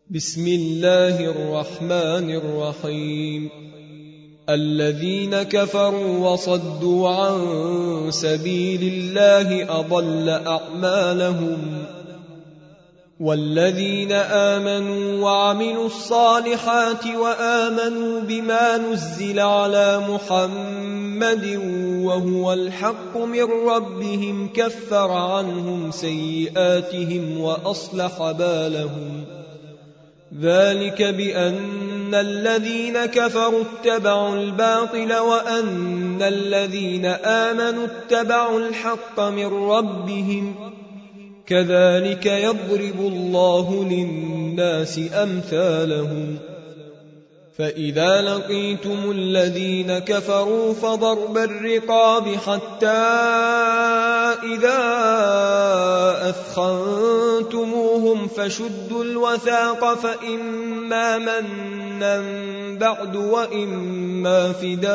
بسم الله الرحمن الرحيم. الذين كفروا وصدوا عن سبيل الله أضل أعمالهم، والذين آمنوا وعملوا الصالحات وآمنوا بما نزل على محمد وهو الحق من ربهم كفر عنهم سيئاتهم وأصلح بالهم. ذلك بأن الذين كفروا اتبعوا الباطل وأن الذين آمنوا اتبعوا الحق من ربهم، كذلك يضرب الله للناس أمثالهم. فإذا لقيتم الذين كفروا فضرب الرقاب حتى إذا أثخنتموهم فشدوا الوثاق، فإما منا بعد وإما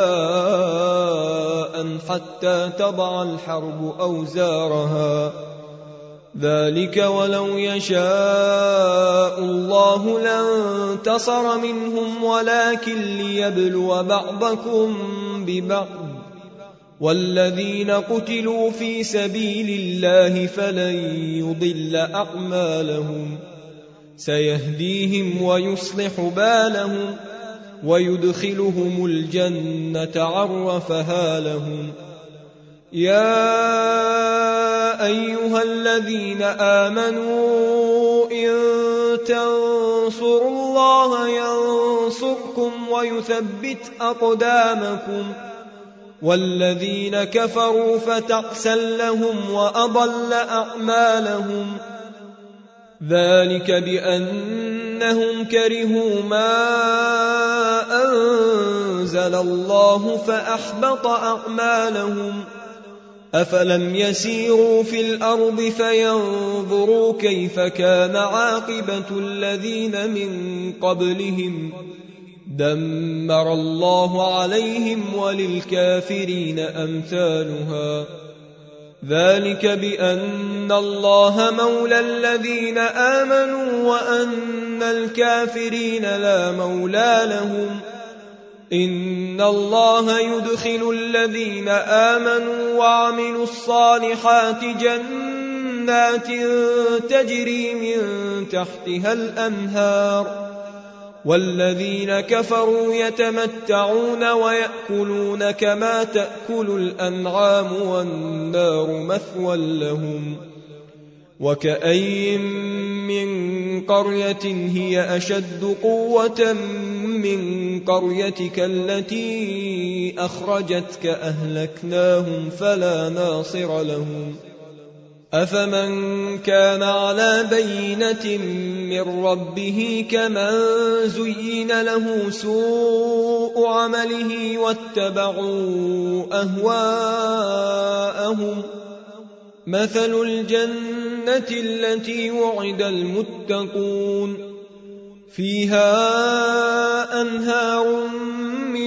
فداء حتى تضع الحرب أوزارها. ذلك ولو يشاء الله لانتصر منهم ولكن ليبلو بعضكم ببعض، والذين قتلوا في سبيل الله فلن يضل أعمالهم، سيهديهم ويصلح بالهم ويدخلهم الجنة عرفها لهم. يا أيها الذين آمنوا إن تنصروا الله ينصركم ويثبت أقدامكم، والذين كفروا فتعسا لهم وأضل أعمالهم. ذلك بأنهم كرهوا ما أنزل الله فأحبط أعمالهم. أفلم يسيروا في الأرض فينظروا كيف كان عاقبة الذين من قبلهم، دمر الله عليهم وللكافرين أمثالها. ذلك بأن الله مولى الذين آمنوا وأن الكافرين لا مولى لهم. إن الله يدخل الذين آمنوا وعملوا الصالحات جنات تجري من تحتها الأنهار، والذين كفروا يتمتعون ويأكلون كما تأكل الأنعام والنار مثوى لهم. وكأي من قرية هي أشد قوة من قريتك التي أخرجتك أهلكناهم فلا ناصر لهم. أفمن كان على بينة من ربه كمن زين له سوء عمله واتبعوا أهواءهم. مثل الجنة التي وعد المتقون فيها أنهار من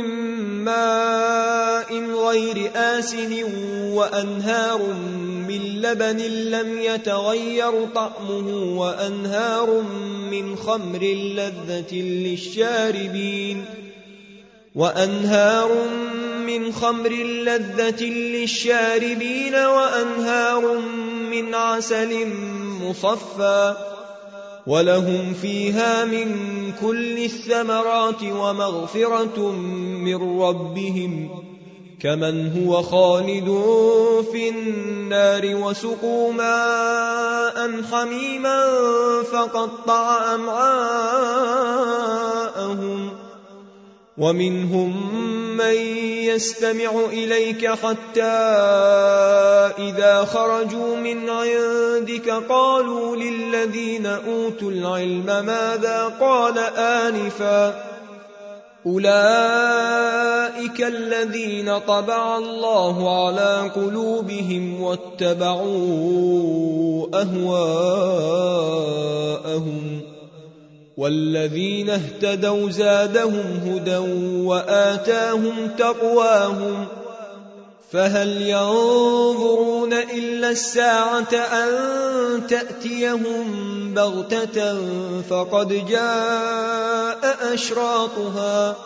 ماء غير آسن وأنهار من لبن لم يتغير طعمه وأنهار من خمر لذة للشاربين وأنهار من عسل مصفى، ولهم فيها من كل الثمرات ومغفرة من ربهم، كمن هو خالد في النار وسقوا ماء حميما فقطع أمعاءهم. ومنهم من يستمع إليك حتى إذا خرجوا من عندك قالوا للذين أوتوا العلم ماذا قال آنفا، أولئك الذين طبع الله على قلوبهم واتبعوا أهواءهم. والذين اهتدوا زادهم هدى وآتاهم تقواهم، فهل ينظرون إلا الساعة أن تأتيهم بغتة فقد جاء أشراطها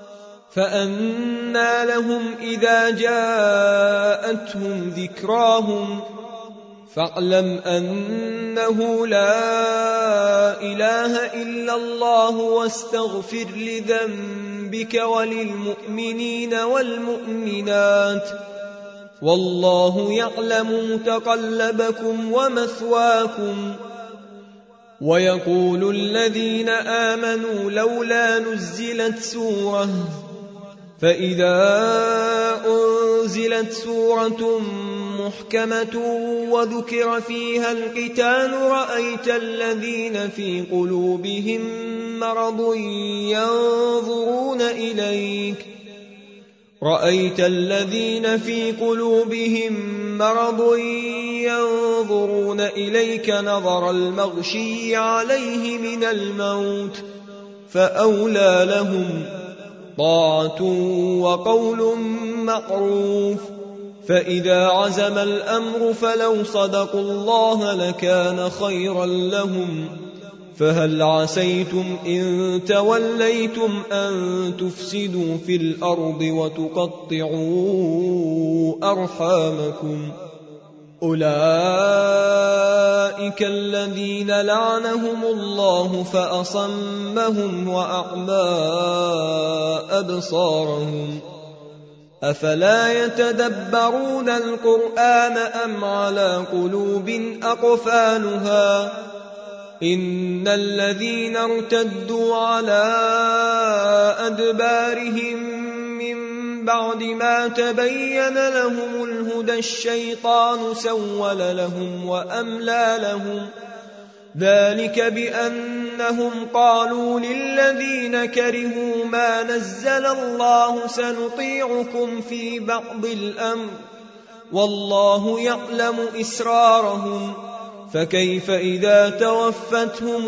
فأنى لهم إذا جاءتهم ذكراهم فاعلم أنه لا إله إلا الله واستغفر لذنبك وللمؤمنين والمؤمنات والله يعلم متقلبكم ومثواكم. ويقول الذين آمنوا لولا نزلت سورة فإذا أنزلت سورة محكمة وذكر فيها القتال رأيت الذين في قلوبهم مرض ينظرون إليك نظر المغشي عليه من الموت فأولى لهم طاعة وقول معروف. فإذا عزم الأمر فلو صدقوا الله لكان خيرا لهم. فهل عسيتم إن توليتم أن تفسدوا في الأرض وتقطعوا أرحامكم أولئك الذين لعنهم الله فأصمهم وأعمى أبصارهم أفلا يتدبرون القرآن أم على قلوب أقفالها إن الذين ارتدوا على أدبارهم من بعد ما تبين لهم الهدى الشيطان سول لهم وأملى لهم ذلك بأنهم قالوا للذين كرهوا ما نزل الله سنطيعكم في بعض الأمر والله يعلم إسرارهم فكيف إذا توفتهم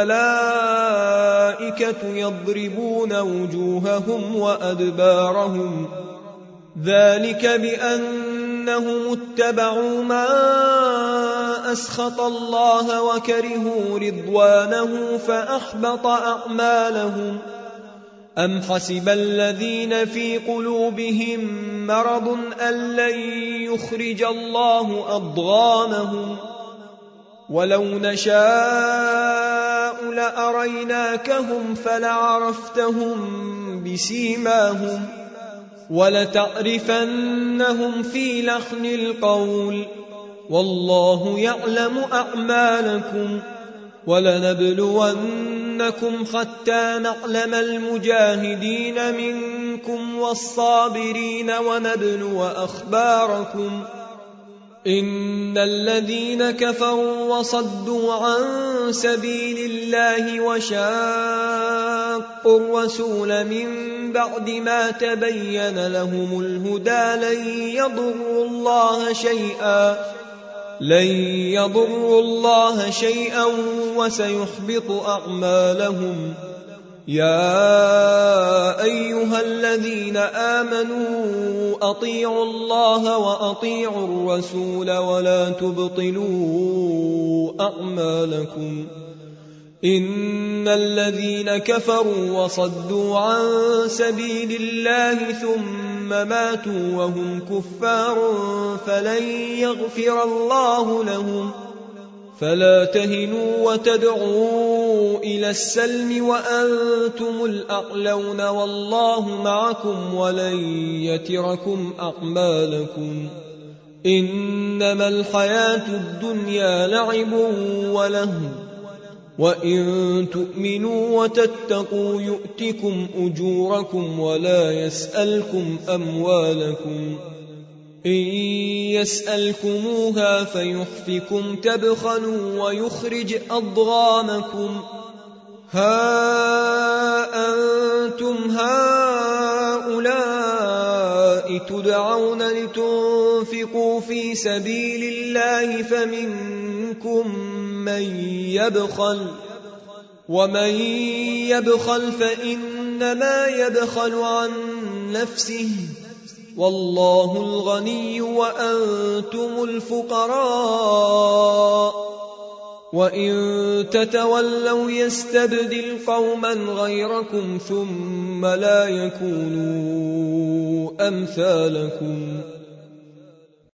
الملائكة يضربون وجوههم وأدبارهم ذلك بأنهم اتبعوا ما أسخط الله وكرهوا رضوانه فأحبط أعمالهم. أم حسب الذين في قلوبهم مرض أن لن يخرج الله أضغانهم ولو نشاء لأريناكهم فلعرفتهم بسيماهم ولتعرفنهم في لحن القول والله يعلم أعمالكم. ولنبلونكم حتى نعلم المجاهدين منكم والصابرين ونبلو أخباركم. إن الذين كفروا وصدوا عن سبيل الله وشاقوا الرسول من بعد ما تبين لهم الهدى لن يضروا الله شيئا وسيحبط أعمالهم. يا أيها الذين آمنوا أطيعوا الله وأطيعوا الرسول ولا تبطلوا أعمالكم. إن الذين كفروا وصدوا عن سبيل الله ثم ماتوا وهم كفار فلن يغفر الله لهم. فلا تهنوا وتدعوا إلى السلم وأنتم الأعلون والله معكم ولن يتركم أعمالكم. إنما الحياة الدنيا لعب ولهو وإن تؤمنوا وتتقوا يؤتكم أجوركم ولا يسألكم أموالكم. إن يسألكموها فيحفكم تبخلوا ويخرج أضغانكم. ها أنتم هؤلاء تدعون لتنفقوا في سبيل الله فمنكم من يبخل ومن يبخل فإنما يبخل عن نفسه والله الغني وأنتم الفقراء وإن تتولوا يستبدل قوما غيركم ثم لا يكونوا أمثالكم